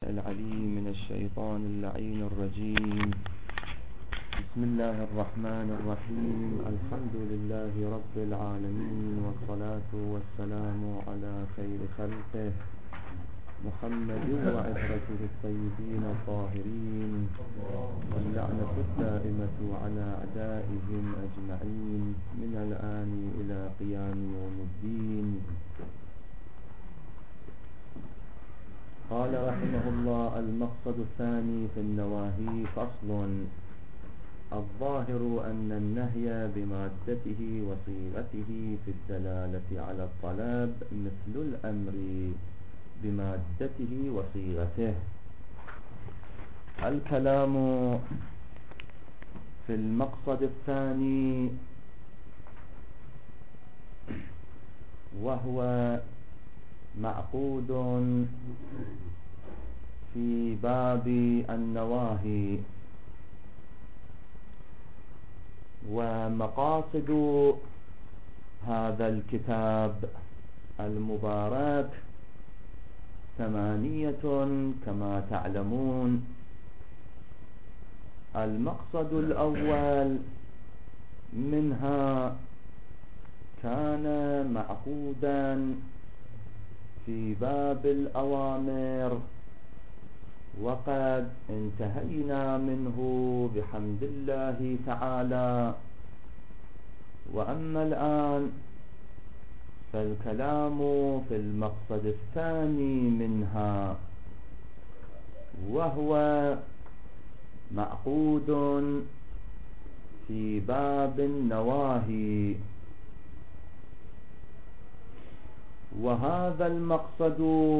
العليم من الشيطان اللعين الرجيم. بسم الله الرحمن الرحيم. الحمد لله رب العالمين، والصلاة والسلام على خير خلقه محمد وعترته الطيبين الطاهرين، واللعنة الدائمة على أعدائهم أجمعين من الآن إلى قيام يوم الدين. قال رحمه الله: المقصد الثاني في النواهي. فصل: الظاهر أن النهي بمادته وصيغته في الدلالة على الطلب مثل الأمر بمادته وصيغته. الكلام في المقصد الثاني، وهو معقود في باب النواهي. ومقاصد هذا الكتاب المبارك 8 كما تعلمون. المقصد الأول منها كان معقودا في باب الأوامر، وقد انتهينا منه بحمد الله تعالى. وأما الآن فالكلام في المقصد الثاني منها، وهو معقود في باب النواهي. وهذا المقصد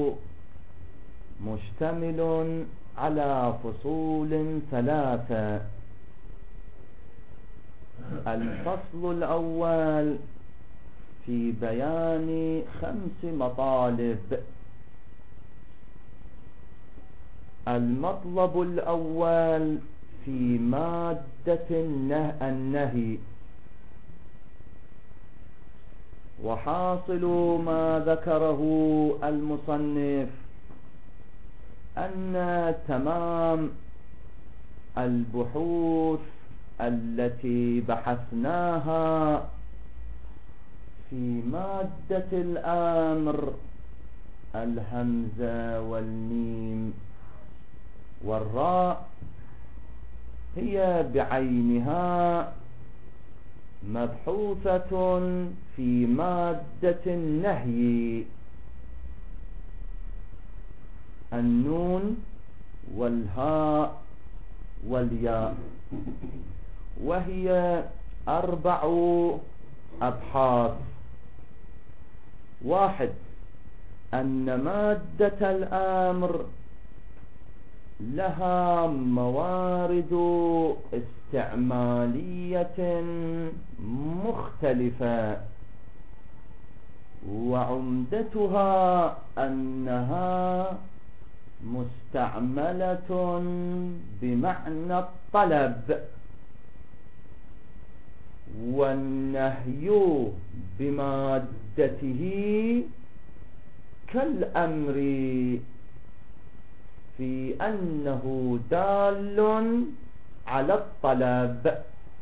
مشتمل على فصول 3. الفصل الأول في بيان 5 مطالب. المطلب الأول في مادة النهي، وحاصل ما ذكره المصنف أن تمام البحوث التي بحثناها في مادة الأمر، الهمزة والميم والراء، هي بعينها مبحوثة في مادة النهي، النون والهاء والياء، وهي 4 أبحاث. 1. أن مادة الأمر لها موارد استعمالية مختلفة، وعمدتها أنها مستعملة بمعنى الطلب، والنهي بمادته كالأمر في أنه دال على الطلب،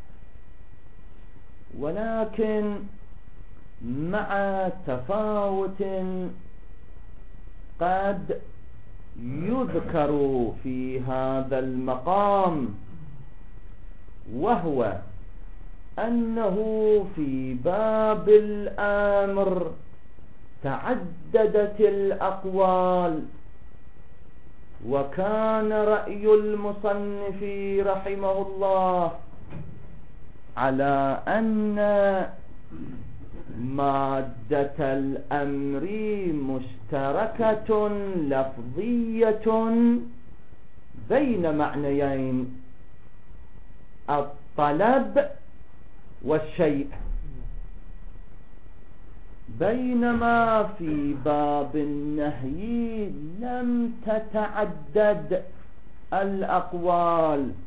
ولكن مع تفاوت قد يذكر في هذا المقام، وهو أنه في باب الأمر تعددت الأقوال. وكان رأي المصنف رحمه الله على أن مادة الأمر مشتركة لفظية بين معنيين: الطلب والشيء، بينما في باب النهي لم تتعدد الأقوال،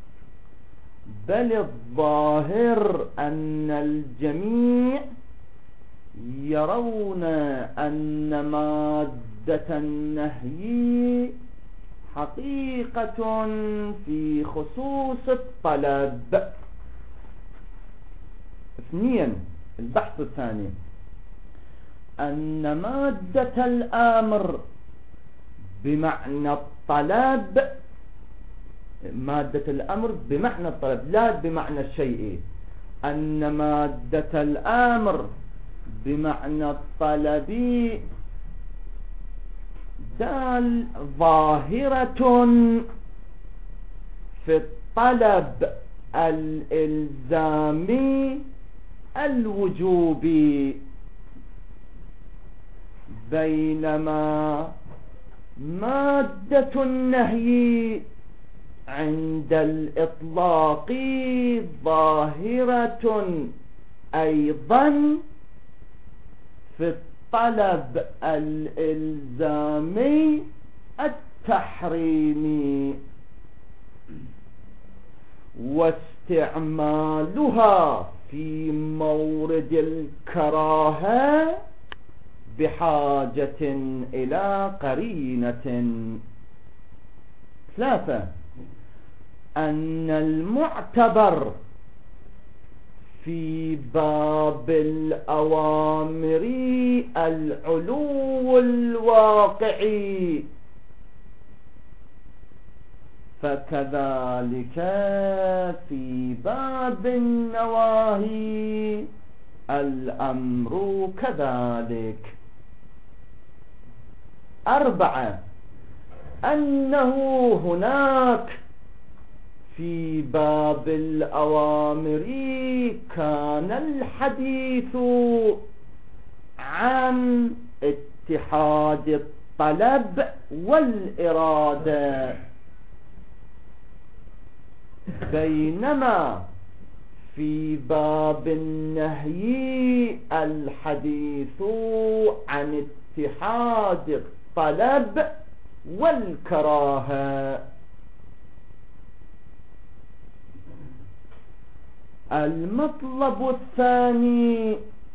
بل الظاهر أن الجميع يرون أن مادة النهي حقيقة في خصوص الطلب. 2. البحث الثاني أن مادة الأمر بمعنى الطلب، مادة الأمر بمعنى الطلب لا بمعنى الشيء، أن مادة الأمر بمعنى الطلب دال ظاهرة في الطلب الإلزامي الوجوبي، بينما مادة النهي عند الإطلاق ظاهرة أيضا في الطلب الإلزامي التحريمي، واستعمالها في مورد الكراهة بحاجة إلى قرينة. 3. أن المعتبر في باب الأوامر العلو الواقعي، فكذلك في باب النواهي الأمر كذلك. 4. أنه هناك في باب الأوامر كان الحديث عن اتحاد الطلب والإرادة، بينما في باب النهي الحديث عن اتحاد الطلب والكراهة. المطلب الثاني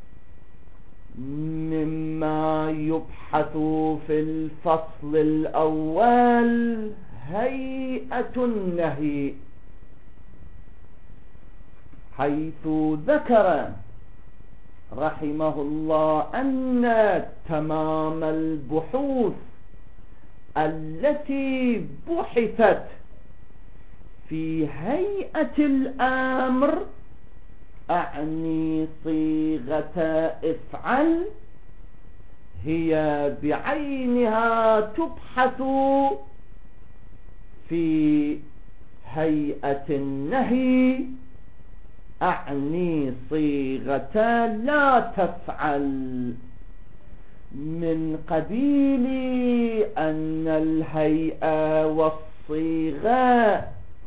مما يبحث في الفصل الأول هيئة النهي، حيث ذكر رحمه الله أن تمام البحوث التي بحثت في هيئة الأمر، أعني صيغة افعل، هي بعينها تبحث في هيئة النهي، أعني صيغة لا تفعل، من قبيل أن الهيئة والصيغة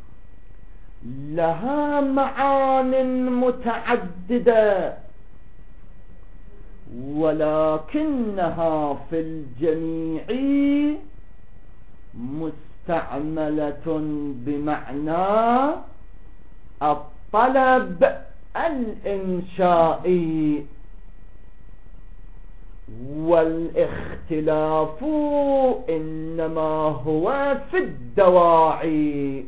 لها معان متعددة، ولكنها في الجميع مستعملة بمعنى الطلب الإنشائي، والاختلاف إنما هو في الدواعي.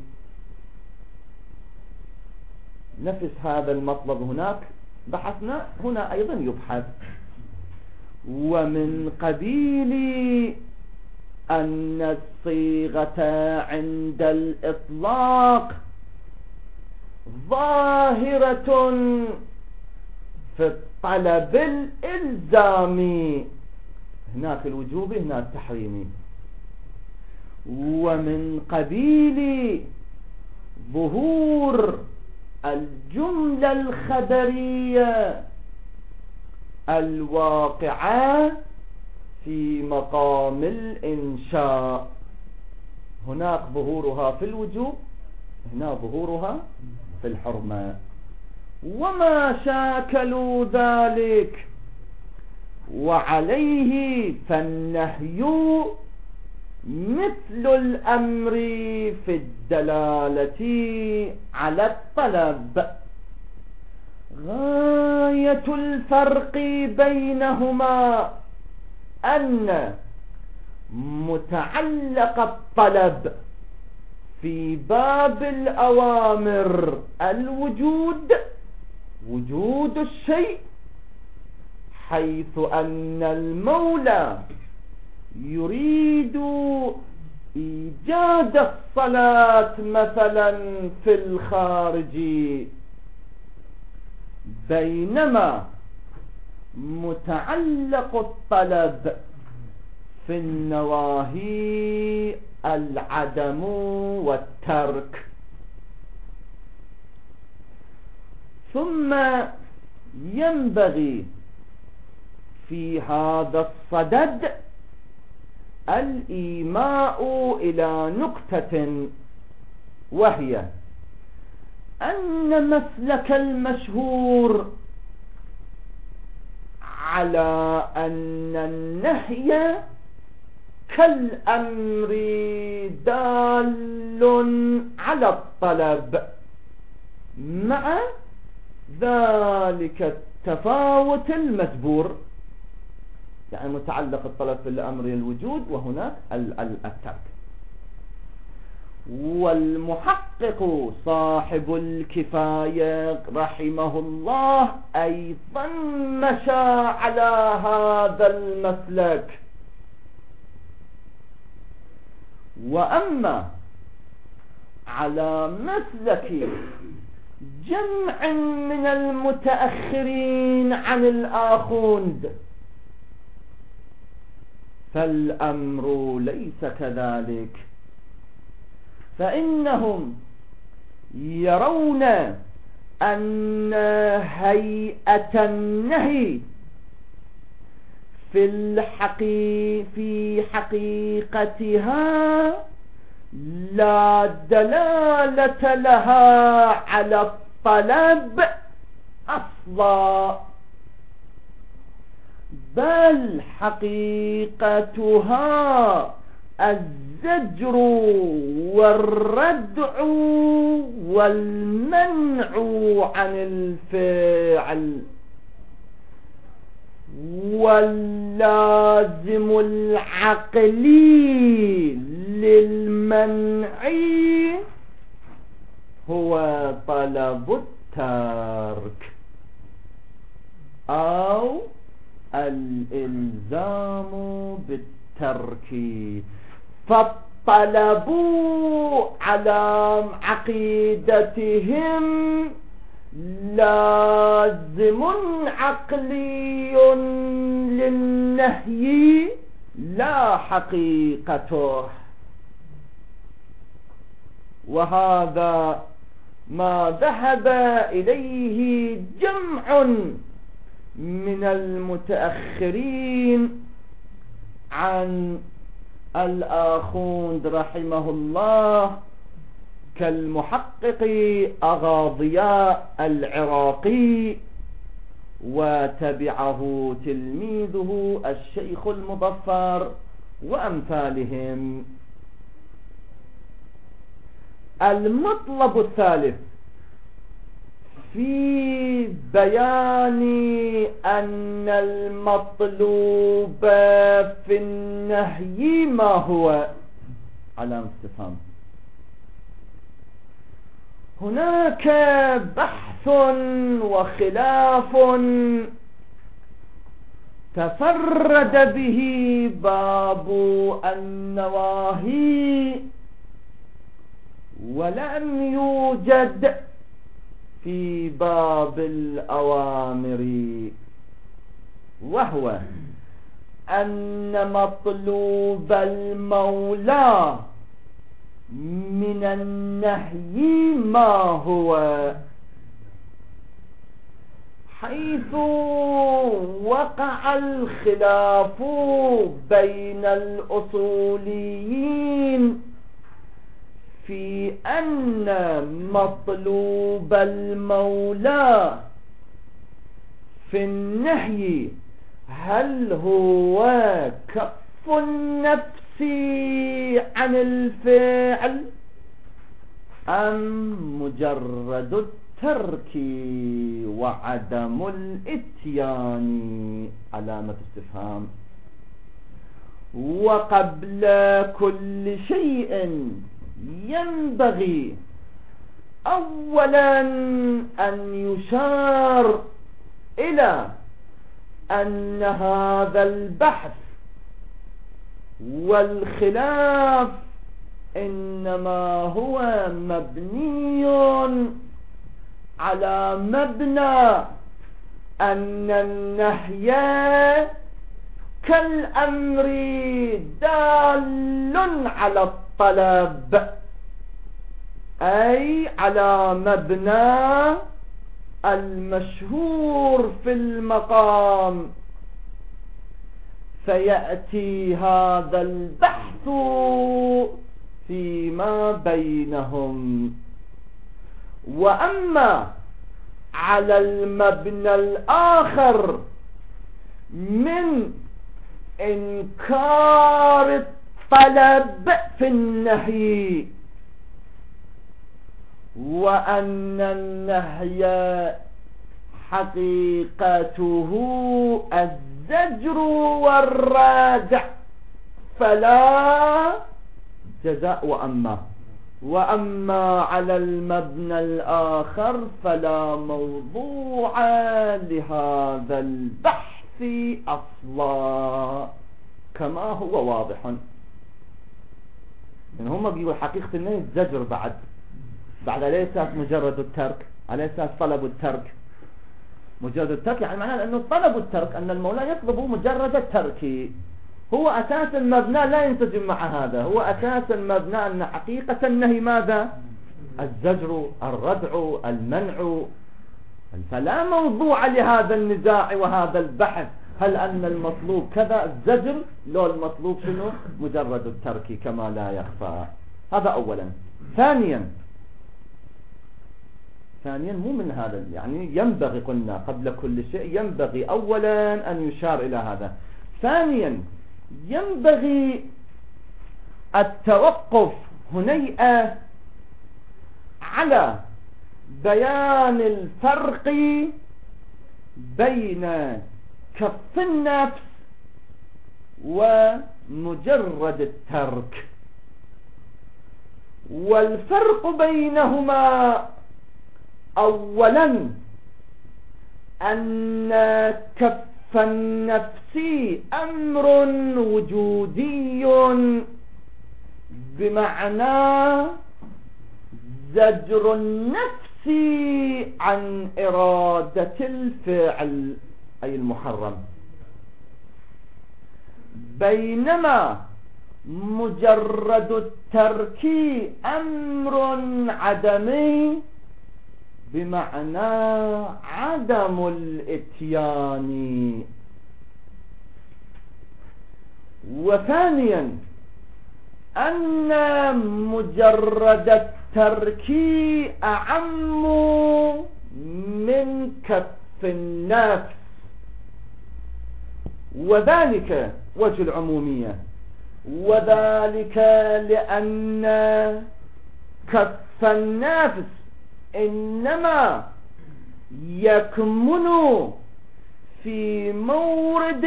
نفس هذا المطلب هناك بحثنا، هنا أيضا يبحث. ومن قبيل أن الصيغة عند الإطلاق ظاهرة في الطلب الإلزامي، هناك الوجوبي هناك التحريمي. ومن قبيل ظهور الجملة الخبرية الواقعة في مقام الإنشاء، هناك ظهورها في الوجوب، هنا ظهورها في الحرمة. وما شاكلوا ذلك، وعليه فالنهي مثل الأمر في الدلالة على الطلب. غاية الفرق بينهما أن متعلق الطلب في باب الأوامر الوجود، وجود الشيء، حيث أن المولى يريد إيجاد الصلاة مثلا في الخارج، بينما متعلق الطلب في النواهي العدم والترك. ثم ينبغي في هذا الصدد الإيماء إلى نقطة، وهي أن مسلك المشهور على أن النهي كالأمر دال على الطلب، مع ذلك التفاوت المجبور، يعني متعلق الطلب في الأمر الوجود وهناك الترك. والمحقق صاحب الكفاية رحمه الله أيضا مشى على هذا المسلك. وأما على مسلك جمع من المتأخرين عن الآخوند فالأمر ليس كذلك، فإنهم يرون أن هيئة النهي في حقيقتها لا دلالة لها على الطلب أصلا، بل حقيقتها الزجر والردع والمنع عن الفعل. واللازم العقلي للمنع هو طلب الترك أو الإلزام بالترك. فالطلب على عقيدتهم لازم عقلي للنهي لا حقيقته. وهذا ما ذهب إليه جمع من المتأخرين عن الآخوند رحمه الله، كالمحقق أغاضياء العراقي، وتبعه تلميذه الشيخ المظفر وأمثالهم. المطلب الثالث في بيان أن المطلوب في النهي ما هو؟ علامة استفهام. هناك بحث وخلاف تفرد به باب النواهي، ولم يوجد في باب الأوامر، وهو أن مطلوب المولى من النهي ما هو، حيث وقع الخلاف بين الأصوليين في أن مطلوب المولى في النهي هل هو كف النفس عن الفعل أم مجرد الترك وعدم الاتيان؟ علامة استفهام. وقبل كل شيء ينبغي أولا أن يشار إلى أن هذا البحث والخلاف إنما هو مبني على مبنى أن النهي كالأمر دال على الطلب، أي على مبنى المشهور في المقام، فيأتي هذا البحث فيما بينهم. وأما على المبنى الآخر من إنكار الطلب في النهي، وأن النهي حقيقته الزجر والردع، فلا جزاء. وأما على المبنى الآخر فلا موضوع لهذا البحث أصلا، كما هو واضح. يعني هم بيقولوا حقيقة النهي الزجر بعد على أساس مجرد الترك، على أساس طلب الترك. مجرد الترك يعني معناه أنه طلب الترك، أن المولى يطلب مجرد الترك، هو أساس المبنى لا ينسجم مع هذا. هو أساس المبنى أن حقيقة النهي ماذا؟ الزجر، الردع، المنع. فلا موضوع لهذا النزاع وهذا البحث، هل أن المطلوب كذا الزجر لو المطلوب شنو؟ مجرد الترك، كما لا يخفى. هذا أولا. ثانيا مو من هذا، يعني ينبغي، قلنا قبل كل شيء ينبغي أولا أن يشار إلى هذا. ثانيا ينبغي التوقف هنيئة على بيان الفرق بين كف النفس ومجرد الترك. والفرق بينهما أولا أن كف النفس أمر وجودي، بمعنى زجر النفس عن إرادة الفعل أي المحرم، بينما مجرد الترك أمر عدمي، بمعنى عدم الاتيان. وثانيا أن مجرد الترك أعم من كف النفس، وذلك وجه العمومية، وذلك لأن كف النفس إنما يكمن في مورد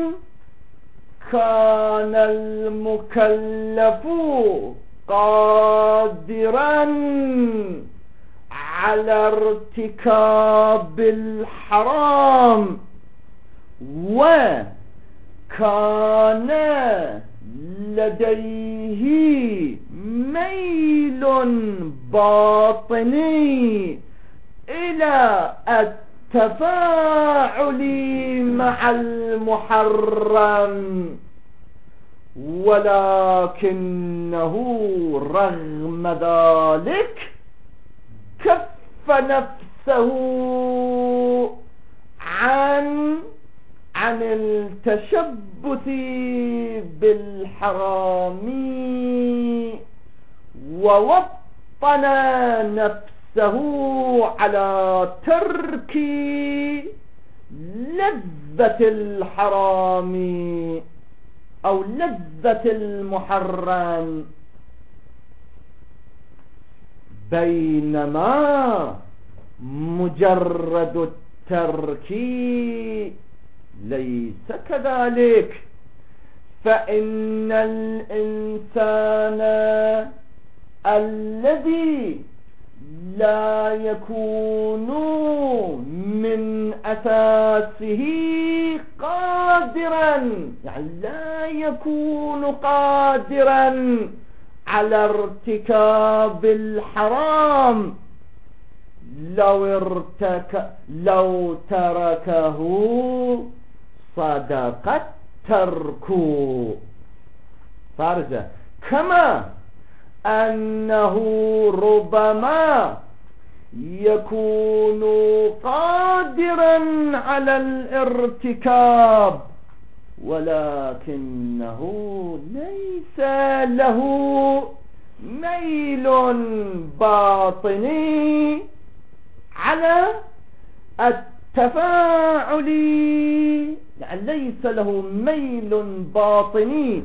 كان المكلف قادرا على ارتكاب الحرام، وكان لديه ميل باطني إلى التفاعل مع المحرم، ولكنه رغم ذلك كف نفسه عن التشبث بالحرام، ووطن نفسه على ترك لذة الحرام أو لذة المحرم، بينما مجرد الترك ليس كذلك، فإن الإنسان الذي لا يكون من أساسه قادرا، يعني لا يكون قادرا على ارتكاب الحرام لو تركه صدق الترك فارجة، كما أنه ربما يكون قادرا على الارتكاب ولكنه ليس له ميل باطني على التفاعل، يعني ليس له ميل باطني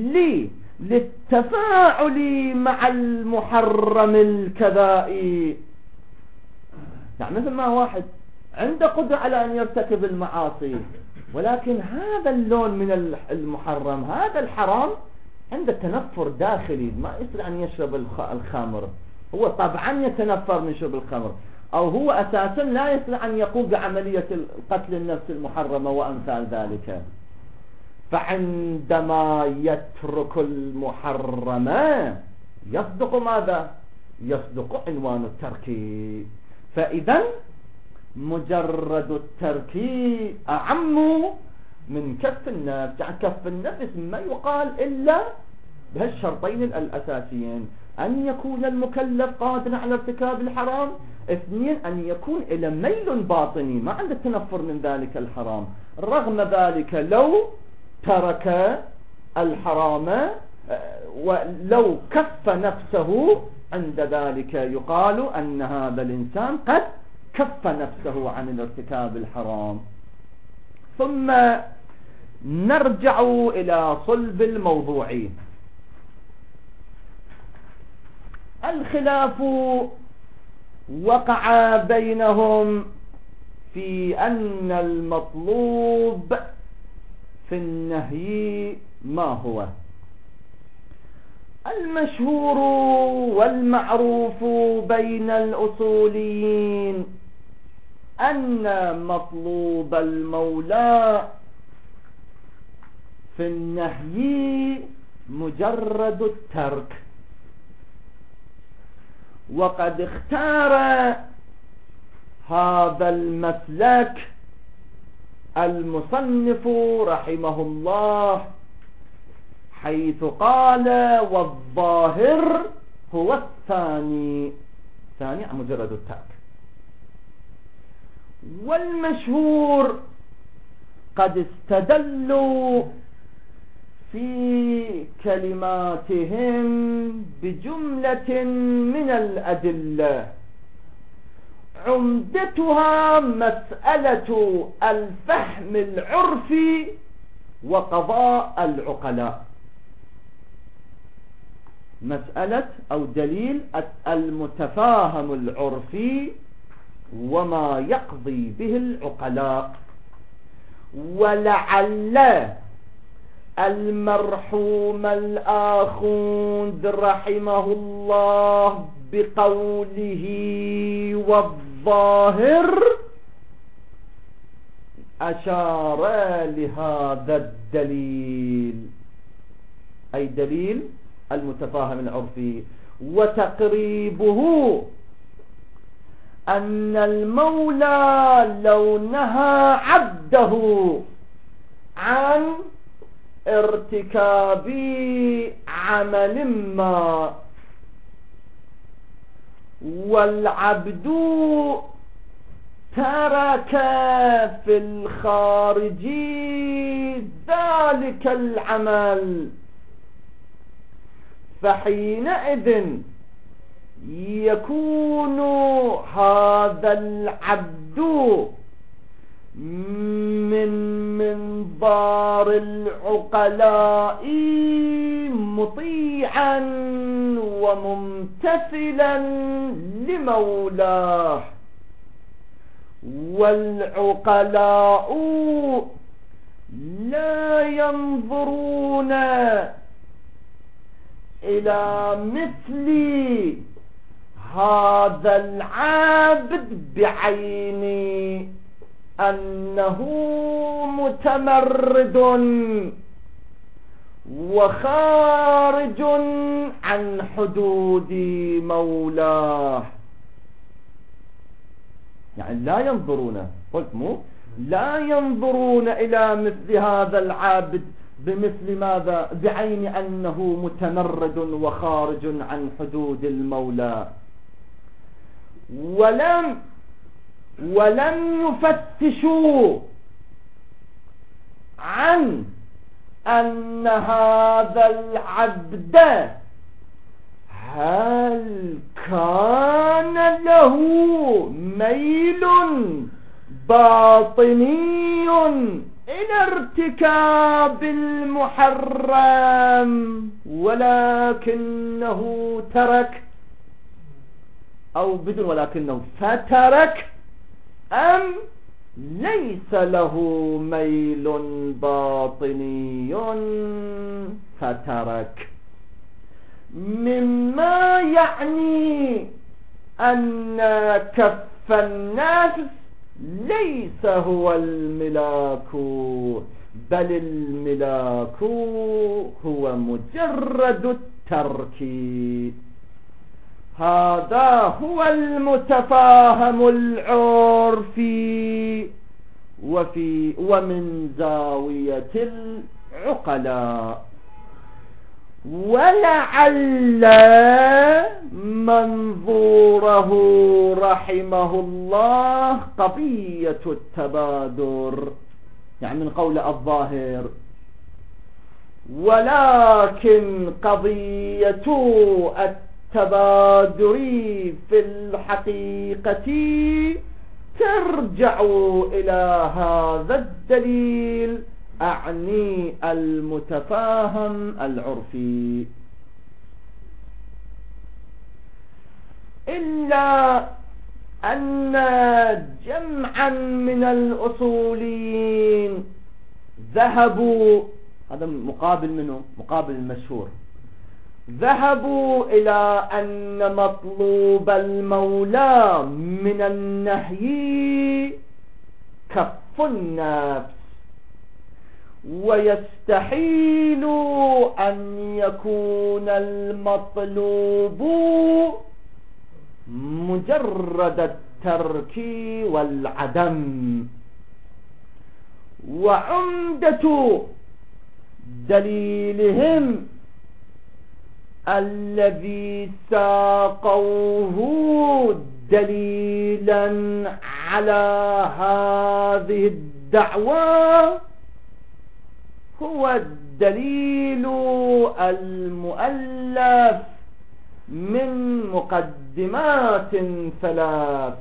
للتفاعل مع المحرم الكبائر. يعني مثل ما واحد عنده قدرة على أن يرتكب المعاصي، ولكن هذا اللون من المحرم، هذا الحرام، عنده تنفر داخلي، ما يستطيع أن يشرب الخمر. هو طبعا يتنفر من شرب الخمر، أو هو أساسا لا يستطيع أن يقوم بعملية قتل النفس المحرمة وأمثال ذلك. فعندما يترك المحرم يصدق ماذا؟ يصدق عنوان الترك. فإذا مجرد الترك أعم من كف النفس. يعني كف النفس ما يقال إلا بهالشرطين الأساسيين: أن يكون المكلف قادرا على ارتكاب الحرام، اثنين أن يكون إلى ميل باطني ما عنده تنفر من ذلك الحرام. رغم ذلك لو ترك الحرام ولو كف نفسه، عند ذلك يقال أن هذا الإنسان قد كف نفسه عن الارتكاب الحرام. ثم نرجع إلى صلب الموضوع. الخلاف وقع بينهم في أن المطلوب في النهي ما هو. المشهور والمعروف بين الأصوليين أن مطلوب المولى في النهي مجرد الترك. وقد اختار هذا المسلك المصنف رحمه الله، حيث قال: والظاهر هو الثاني مجرد الترك. والمشهور قد استدلوا في كلماتهم بجملة من الأدلة، عمدتها مسألة الفهم العرفي وقضاء العقلاء. مسألة أو دليل المتفاهم العرفي وما يقضي به العقلاء. ولعل المرحوم الآخوند رحمه الله بقوله والظاهر أشار لهذا الدليل، أي دليل المتفاهم العرفي. وتقريبه أن المولى لو نهى عبده عن ارتكاب عمل ما، والعبد ترك في الخارج ذلك العمل، فحينئذ يكون هذا العبد من منظار العقلاء مطيعا وممتثلا لمولاه. والعقلاء لا ينظرون إلى مثل هذا العابد بعين أنه متمرد وخارج عن حدود مولاه. يعني لا ينظرون، قلت مو لا ينظرون إلى مثل هذا العابد بمثل ماذا؟ بعين أنه متمرد وخارج عن حدود المولى. ولم يفتشوا عن أن هذا العبد هل كان له ميل باطني إلى ارتكاب المحرم ولكنه ترك، أو بدون ولكنه فترك، أم ليس له ميل باطني فترك، مما يعني أن كف النفس ليس هو الملاك، بل الملاك هو مجرد الترك. هذا هو المتفاهم العرفي ومن زاوية العقلاء. ولعل منظوره رحمه الله قضية التبادر، يعني من قول الظاهر، ولكن قضية التبادر في الحقيقة ترجع إلى هذا الدليل، أعني المتفاهم العرفي. إلا أن جمعا من الأصوليين ذهبوا، هذا مقابل منه، مقابل المشهور، ذهبوا إلى أن مطلوب المولى من النهي كف النفس، ويستحيل أن يكون المطلوب مجرد الترك والعدم. وعمدة دليلهم الذي ساقوه دليلا على هذه الدعوة هو الدليل المؤلف من مقدمات ثلاث.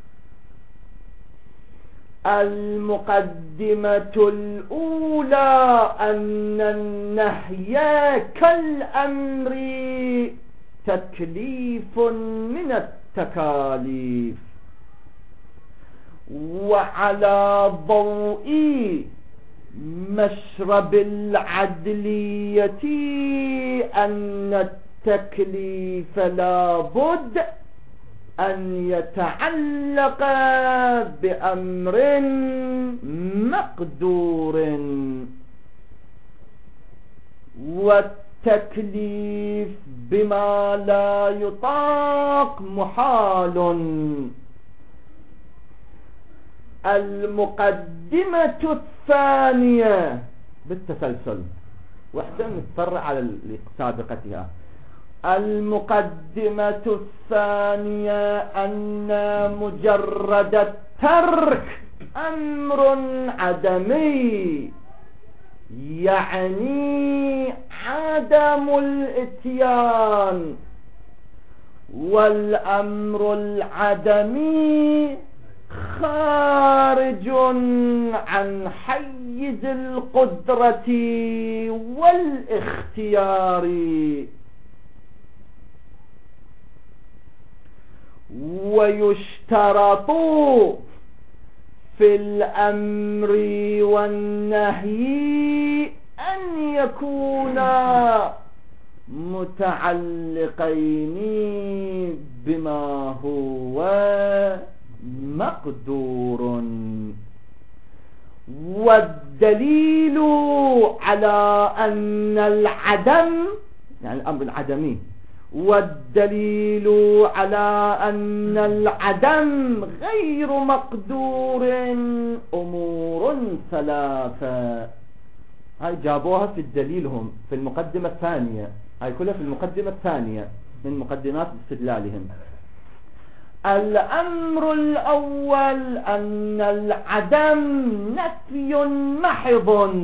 المقدمة الأولى أن النهي كالأمر تكليف من التكاليف، وعلى ضوء مشرب العدلية أن التكليف لابد أن يتعلق بأمر مقدور، والتكليف بما لا يطاق محال. المقدمة الثانية بالتسلسل، واحدة متفرع على سابقتها. المقدمة الثانية أن مجرد الترك أمر عدمي، يعني عدم الإتيان، والأمر العدمي خارج عن حيز القدرة والاختيار. ويشترط في الأمر والنهي أن يكونا متعلقين بما هو مقدور. والدليل على أن العدم يعني الأمر العدمي، والدليل على أن العدم غير مقدور أمور ثلاثة. هاي جابوها في الدليل هم في المقدمة الثانية، هاي كلها في المقدمة الثانية من مقدمات استدلالهم. الأمر الأول أن العدم نفي محض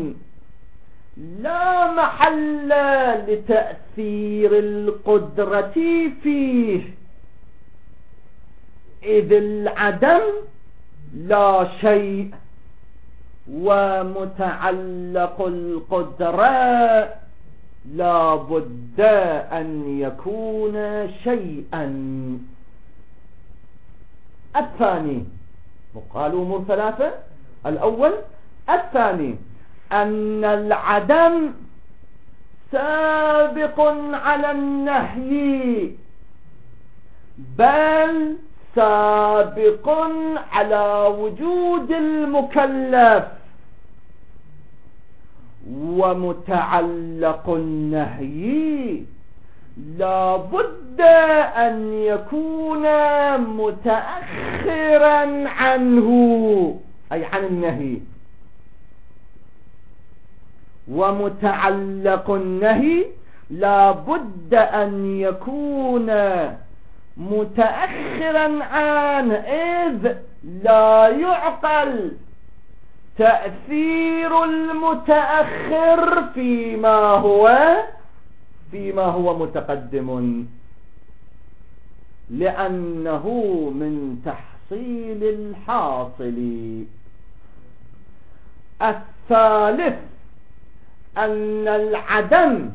لا محل لتأثير القدرة فيه، إذ العدم لا شيء ومتعلق القدرة لا بد أن يكون شيئا. الثاني وقالوا أمور ثلاثة. الأول الثاني أن العدم سابق على النهي، بل سابق على وجود المكلف، ومتعلق النهي لا بد أن يكون متأخرا عنه أي عن النهي. ومتعلق النهي لا بد أن يكون متأخرا عنه، إذ لا يعقل تأثير المتأخر فيما هو متقدم، لأنه من تحصيل الحاصل. الثالث أن العدم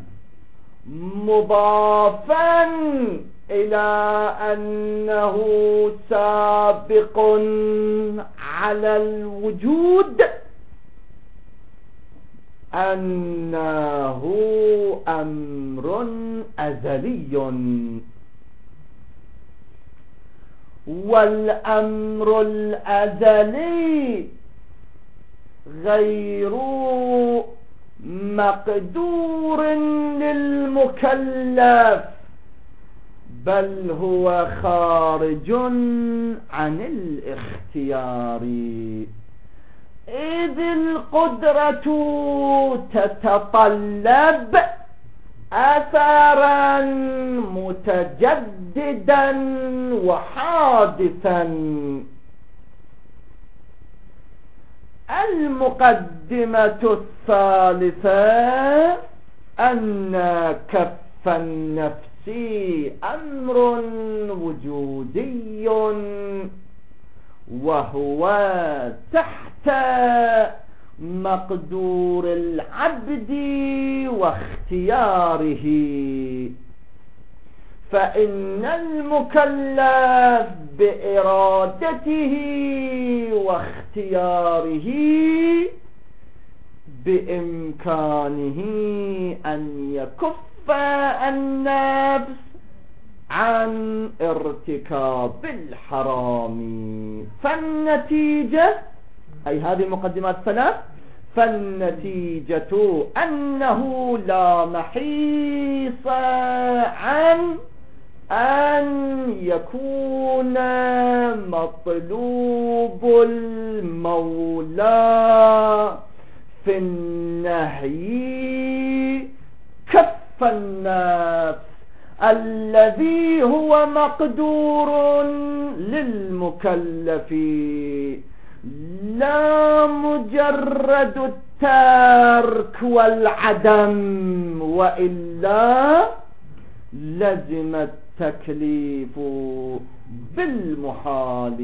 مضافا إلى أنه سابق على الوجود أنه أمر أزلي، والأمر الأزلي غير مقدور للمكلف، بل هو خارج عن الاختيار، إذ القدرة تتطلب أثرا متجددا وحادثا. المقدمة الثالثة أن كف النفس أمر وجودي، وهو تحت مقدور العبد واختياره، فإن المكلف بإرادته واختياره بإمكانه أن يكف النفس عن ارتكاب الحرام. فالنتيجة أي هذه المقدمات الثلاث، فالنتيجة أنه لا محيص عن أن يكون مطلوب المولى في النهي كف النفس الذي هو مقدور للمكلف، لا مجرد الترك والعدم، وإلا لزم التكليف بالمحال.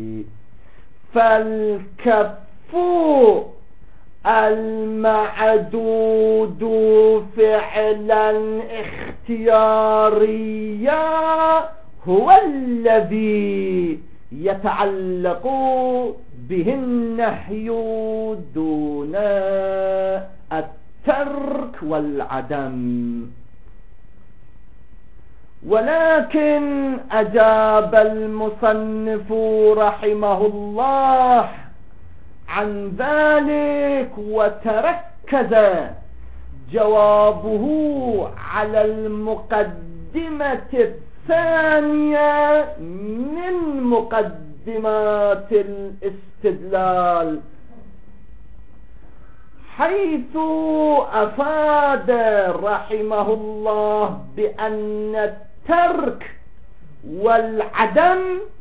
فالكف المعدود فعلا اختياريا هو الذي يتعلق به النهي دون الترك والعدم. ولكن أجاب المصنف رحمه الله عن ذلك وتركز جوابه على المقدمة الثانية من مقدمات الاستدلال، حيث أفاد رحمه الله بأن الترك والعدم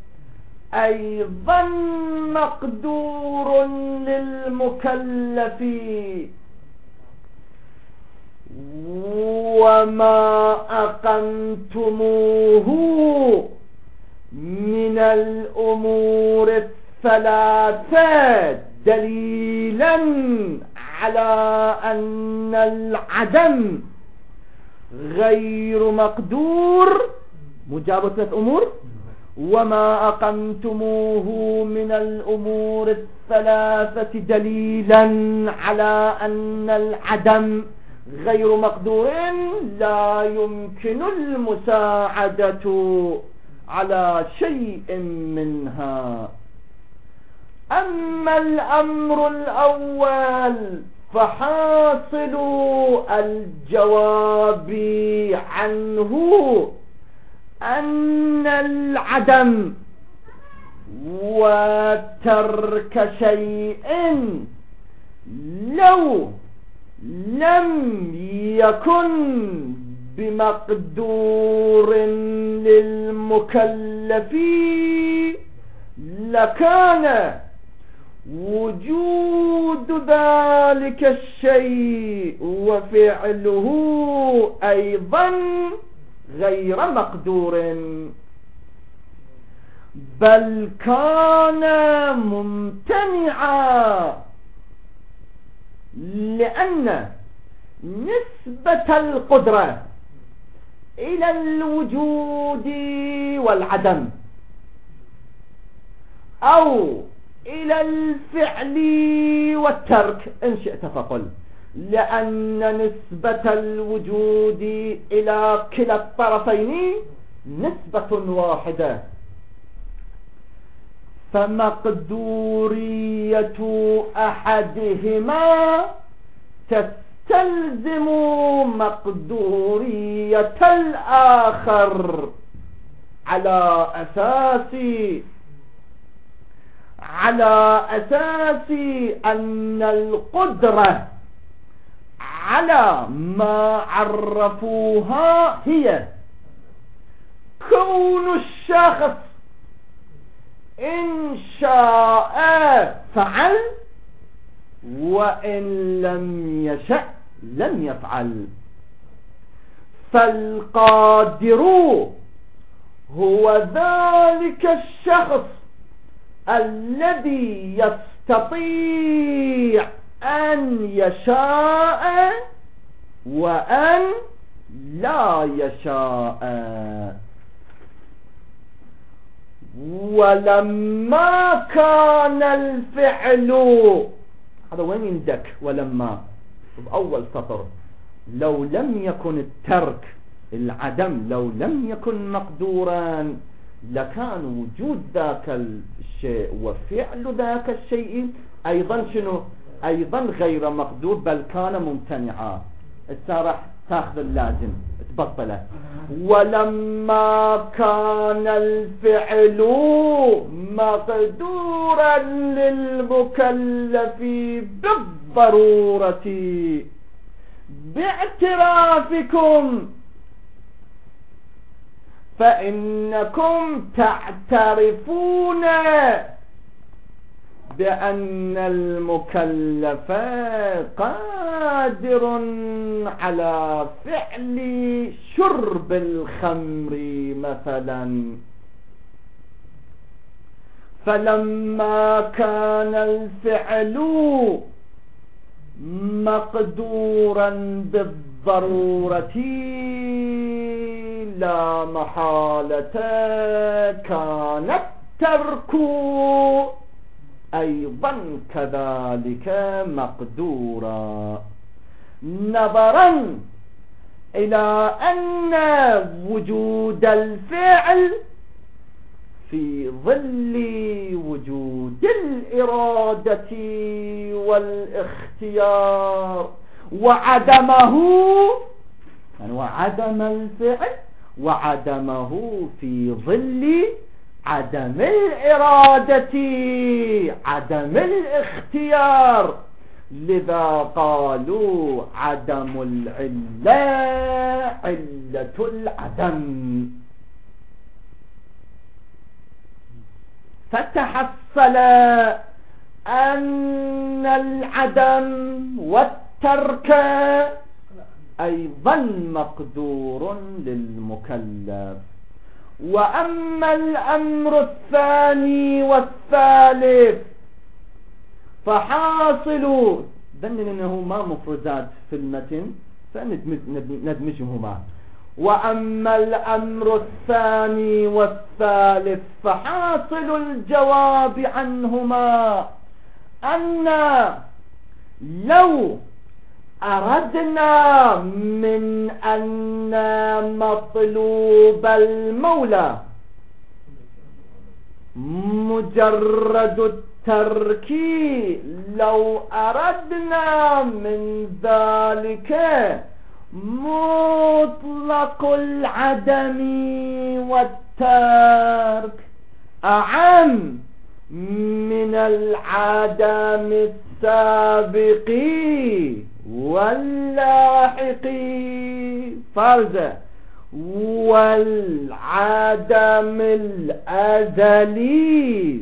أيضا مقدور للمكلف، وما أقمتموه من الأمور الثلاثة دليلا على أن العدم غير مقدور، مجاب 3 أمور، وما أقمتموه من الأمور الثلاثة دليلا على أن العدم غير مقدور لا يمكن المساعدة على شيء منها. أما الأمر الأول فحاصل الجواب عنه أن العدم وترك شيء لو لم يكن بمقدور للمكلف لكان وجود ذلك الشيء وفعله أيضا غير مقدور، بل كان ممتنعا، لأن نسبة القدرة إلى الوجود والعدم أو إلى الفعل والترك إن شئت فقل، لأن نسبة الوجود إلى كلا الطرفين نسبة واحدة، فمقدورية أحدهما تستلزم مقدورية الآخر على أساس أن القدرة على ما عرفوها هي كون الشخص إن شاء فعل وإن لم يشأ لم يفعل، فالقادر هو ذلك الشخص الذي يستطيع أن يشاء وأن لا يشاء. ولما كان الفعل، هذا وين يندك؟ ولما بأول سطر، لو لم يكن الترك العدم لو لم يكن مقدورا لكان وجود ذاك الشيء وفعل ذاك الشيء أيضا شنو؟ أيضا غير مقدور، بل كان ممتنعا. السارح تاخذ اللازم تبطله. ولما كان الفعل مقدورا للمكلف بالضرورة باعترافكم، فإنكم تعترفون بأن المكلف قادر على فعل شرب الخمر مثلا. فلما كان الفعل مقدورا بالضرورة لا محالة كان الترك أيضا كذلك مقدورا، نظرا إلى أن وجود الفعل في ظل وجود الإرادة والاختيار، وعدمه يعني وعدم الفعل وعدمه في ظل عدم الإرادة عدم الاختيار، لذا قالوا عدم العلة علة العدم. فتحصل أن العدم والترك أيضا مقدور للمكلف. وأما الأمر الثاني والثالث فحاصل ظنن أنه ما مفردات في المتن فندمجهما. وأما الأمر الثاني والثالث فحاصل الجواب عنهما أن لو أردنا من أن مطلوب المولى مجرد الترك، لو أردنا من ذلك مطلق العدم والترك أعم من العدم السابق واللاحق فرض والعدم الأزلي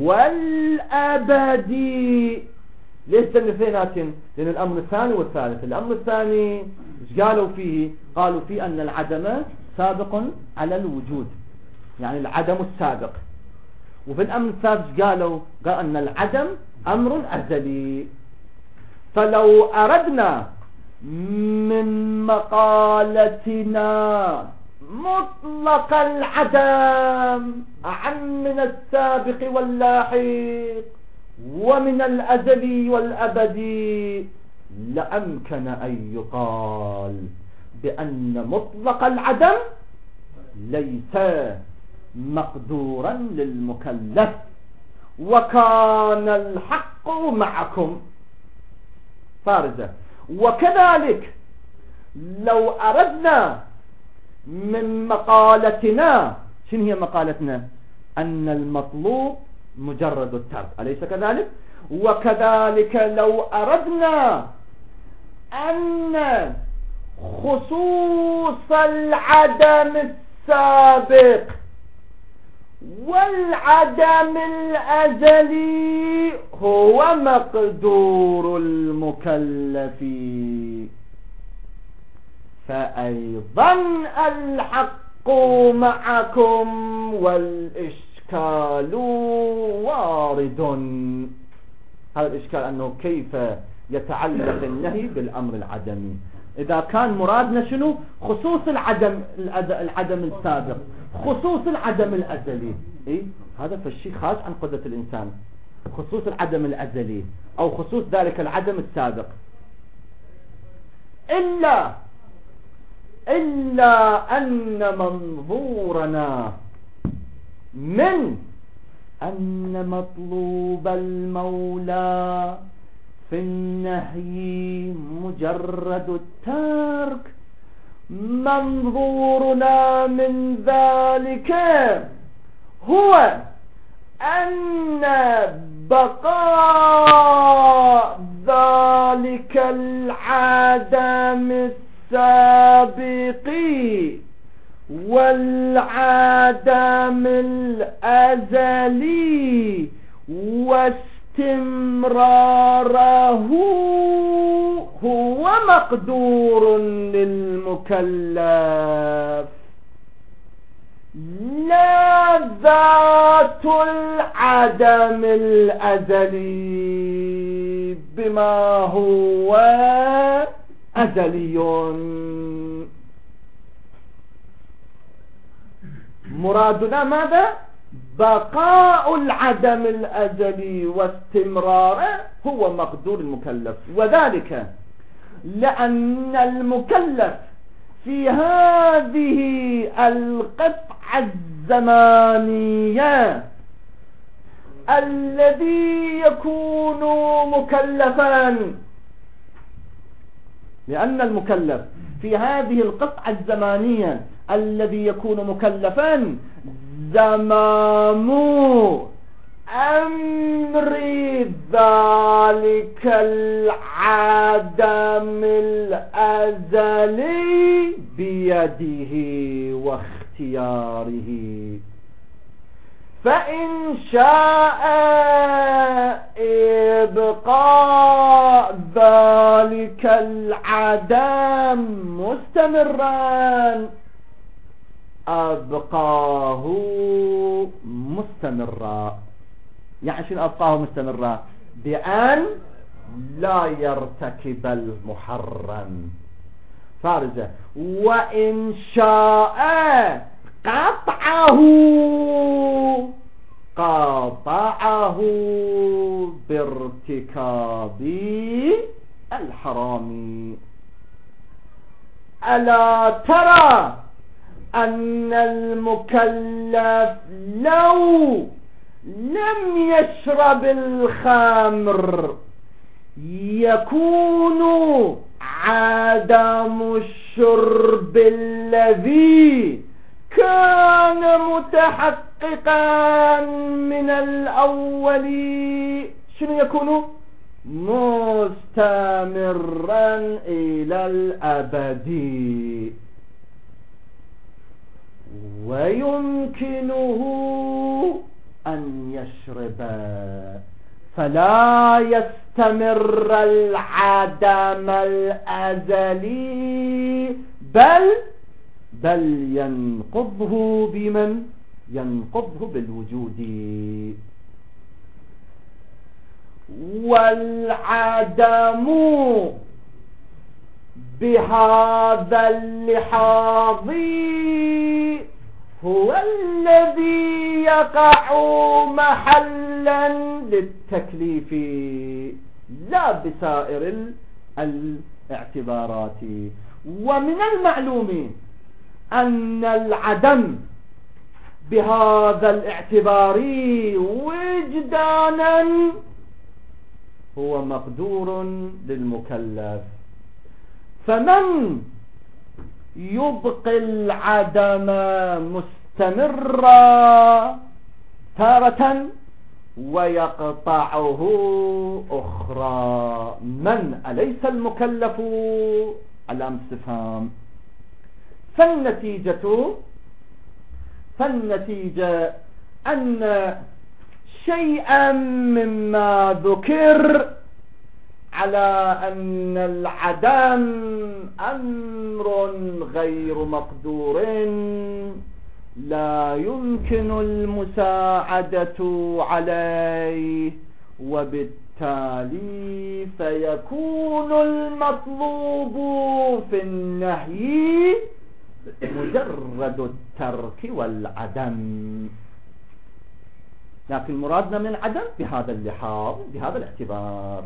والأبدي. ليش تنفيناتين؟ لأن الأمر الثاني والثالث، الأمر الثاني قالوا فيه؟ قالوا فيه أن العدم سابق على الوجود، يعني العدم السابق. وفي الأمر الثالث قالوا أن العدم أمر أزلي. فلو أردنا من مقالتنا مطلق العدم أعم من السابق واللاحق ومن الأزلي والأبدي، لأمكن أن يقال بأن مطلق العدم ليس مقدورا للمكلف. وكان الحق معكم فارزة. وكذلك لو أردنا من مقالتنا، شنو هي مقالتنا؟ أن المطلوب مجرد الترك، أليس كذلك؟ وكذلك لو أردنا أن خصوص العدم السابق والعدم الأزلي هو مقدور المكلف، فأيضا الحق معكم والإشكال وارد. هذا الإشكال أنه كيف يتعلق النهي بالأمر العدمي؟ إذا كان مرادنا شنو؟ خصوص العدم السابق، خصوص العدم الأزلي، إيه؟ هذا فالشيء خارج عن قدرة الإنسان، خصوص العدم الأزلي أو خصوص ذلك العدم السابق. إلا أن منظورنا من أن مطلوب المولى في النهي مجرد الترك، منظورنا من ذلك هو أن بقاء ذلك العدم السابق والعدم الأزلي واستمراره هو مقدور للمكلف، لا ذات العدم الأزلي بما هو أزلي. مرادنا ماذا؟ بقاء العدم الأزلي واستمراره هو مقدور المكلف، وذلك لأن المكلف في هذه القطعة الزمانية الذي يكون مكلفا، لأن المكلف في هذه القطعة الزمانية الذي يكون مكلفا زمام أمر ذلك العدم الأزلي بيده واختياره، فإن شاء إبقاء ذلك العدم مستمرا أبقاه مستمرا. يعني شنو أبقاه مستمرا؟ بأن لا يرتكب المحرم فارزة. وإن شاء قاطعه بارتكاب الحرام. ألا ترى أن المكلف لو لم يشرب الخمر يكون عدم الشرب الذي كان متحققا من الأول شنو يكون؟ مستمرا إلى الأبد، ويمكنه أن يشرب فلا يستمر العدم الأزلي بل ينقضه بمن؟ ينقضه بالوجود. والعدم بهذا اللحاظ هو الذي يقع محلا للتكليف لا بسائر الاعتبارات. ومن المعلوم أن العدم بهذا الاعتبار وجدانا هو مقدور للمكلف، فمن يبقي العدم مستمرا تارة ويقطعه أخرى، من أليس المكلف؟ علامة استفهام. فالنتيجة أن شيئا مما ذكر على أن العدم أمر غير مقدور لا يمكن المساعدة عليه، وبالتالي فيكون المطلوب في النهي مجرد الترك والعدم. لكن مرادنا من العدم بهذا اللحاظ بهذا الاعتبار.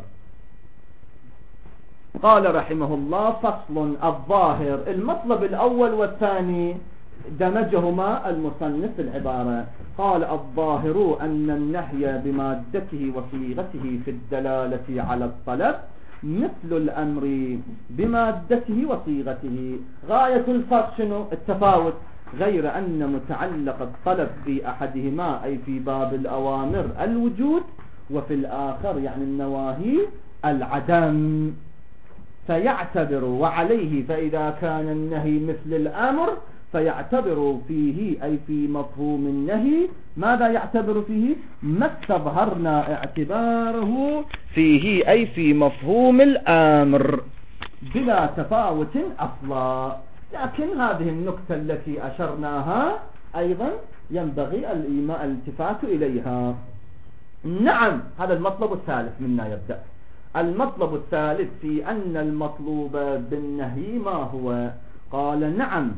قال رحمه الله: فصل. الظاهر المطلب الأول والثاني دمجهما المصنف في العبارة. قال: الظاهر أن النهي بمادته وصيغته في الدلالة على الطلب مثل الأمر بمادته وصيغته. غاية الفرق شنو؟ التفاوت، غير أن متعلق الطلب في أحدهما أي في باب الأوامر الوجود، وفي الآخر يعني النواهي العدم. فيعتبر وعليه، فإذا كان النهي مثل الأمر فيعتبر فيه أي في مفهوم النهي ماذا يعتبر فيه؟ ما استظهرنا اعتباره فيه أي في مفهوم الأمر بلا تفاوت أصلا. لكن هذه النكتة التي أشرناها أيضا ينبغي الالتفات إليها. نعم، هذا المطلب الثالث منا يبدأ. المطلب الثالث في أن المطلوب بالنهي ما هو؟ قال: نعم،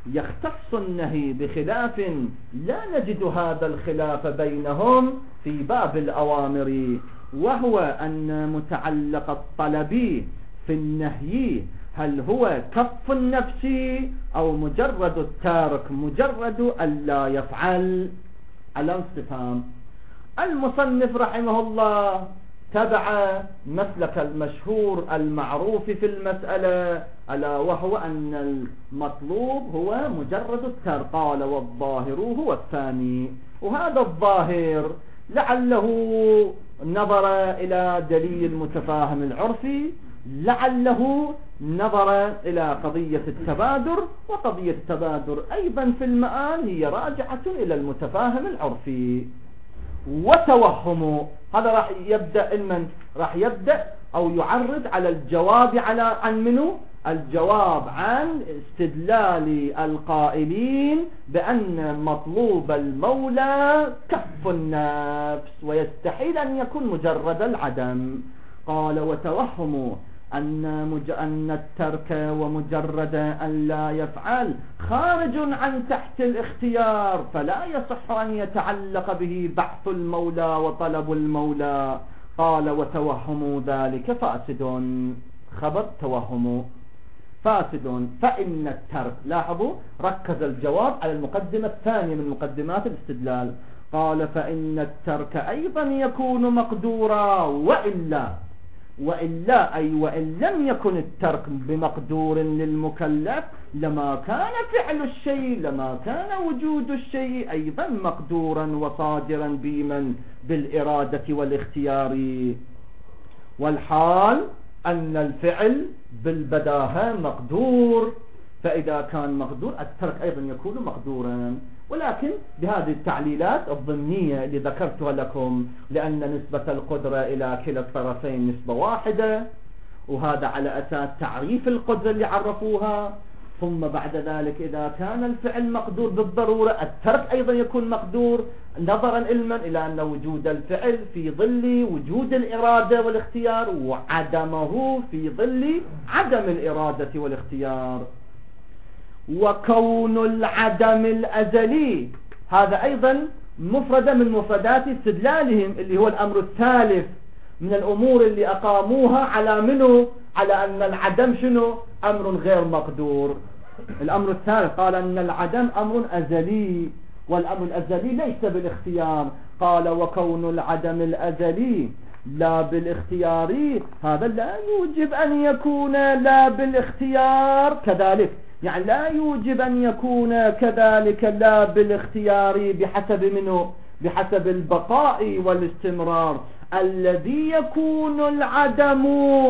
يختص النهي بخلاف لا نجد هذا الخلاف بينهم في باب الأوامر، وهو أن متعلق الطلب في النهي هل هو كف النفس أو مجرد التارك، مجرد ألا يفعل. على استفهام. المصنف رحمه الله تبع مسلك المشهور المعروف في المسألة، ألا وهو أن المطلوب هو مجرد الترك. قال والظاهر هو الثاني، وهذا الظاهر لعله نظر إلى دليل متفاهم العرفي، لعله نظر إلى قضية التبادر، وقضية التبادر أيضا في المآل هي راجعة إلى المتفاهم العرفي. وتوهم هذا راح يبدأ راح يبدأ أو يعرض على الجواب عن منه الجواب عن استدلال القائلين بأن مطلوب المولى كف النفس ويستحيل أن يكون مجرد العدم. قال وتوهم أن الترك ومجرد أن لا يفعل خارج عن تحت الاختيار، فلا يصح أن يتعلق به بحث المولى وطلب المولى. قال وتوهم ذلك فاسد. خبر توهم فاسد. فإن الترك، لاحظوا ركز الجواب على المقدمة الثانية من مقدمات الاستدلال. قال فإن الترك أيضا يكون مقدورا، وإلا أي وإن لم يكن الترك بمقدور للمكلف لما كان فعل الشيء، لما كان وجود الشيء أيضا مقدورا وصادرا بمن بالإرادة والاختيار. والحال أن الفعل بالبداهة مقدور، فإذا كان مقدور الترك أيضا يكون مقدورا. ولكن بهذه التعليلات الضمنية اللي ذكرتها لكم، لأن نسبة القدرة إلى كلا الطرفين نسبة واحدة، وهذا على أساس تعريف القدرة اللي عرفوها. ثم بعد ذلك إذا كان الفعل مقدور بالضرورة الترك أيضا يكون مقدور، نظرا إلى أن وجود الفعل في ظل وجود الإرادة والاختيار، وعدمه في ظل عدم الإرادة والاختيار. وكون العدم الأزلي هذا أيضا مفردة من مفردات استدلالهم، اللي هو الأمر الثالث من الأمور اللي أقاموها على منه، على أن العدم شنو؟ أمر غير مقدور. الأمر الثالث قال أن العدم أمر أزلي، والأمر الأزلي ليس بالاختيار. قال وكون العدم الأزلي لا بالاختيار هذا لا يوجب أن يكون لا بالاختيار كذلك، يعني لا يوجب أن يكون كذلك لا بالاختيار بحسب منه، بحسب البقاء والاستمرار الذي يكون العدم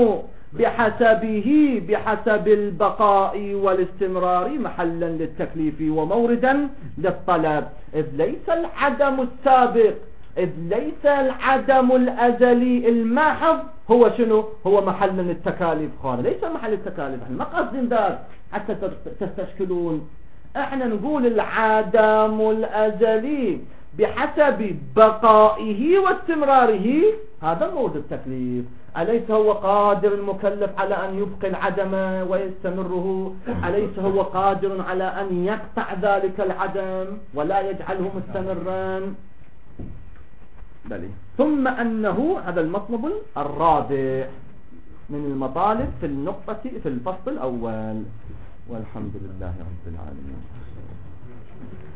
بحسب البقاء والاستمرار محلا للتكليف وموردا للطلب. إذ ليس العدم السابق، إذ ليس العدم الأزلي الماحظ هو شنو؟ هو محل التكاليف. هذا ليس محل التكاليف، احنا ما قصدين ذلك حتى تستشكلون. احنا نقول العدم الأزلي بحسب بقائه واستمراره هذا مورد التكليف. أليس هو قادر المكلف على أن يبقي العدم ويستمره؟ أليس هو قادر على أن يقطع ذلك العدم ولا يجعله مستمرا؟ بلي. ثم أنه هذا المطلب الرابع من المطالب في النقطة في الفصل الأول. والحمد لله رب العالمين.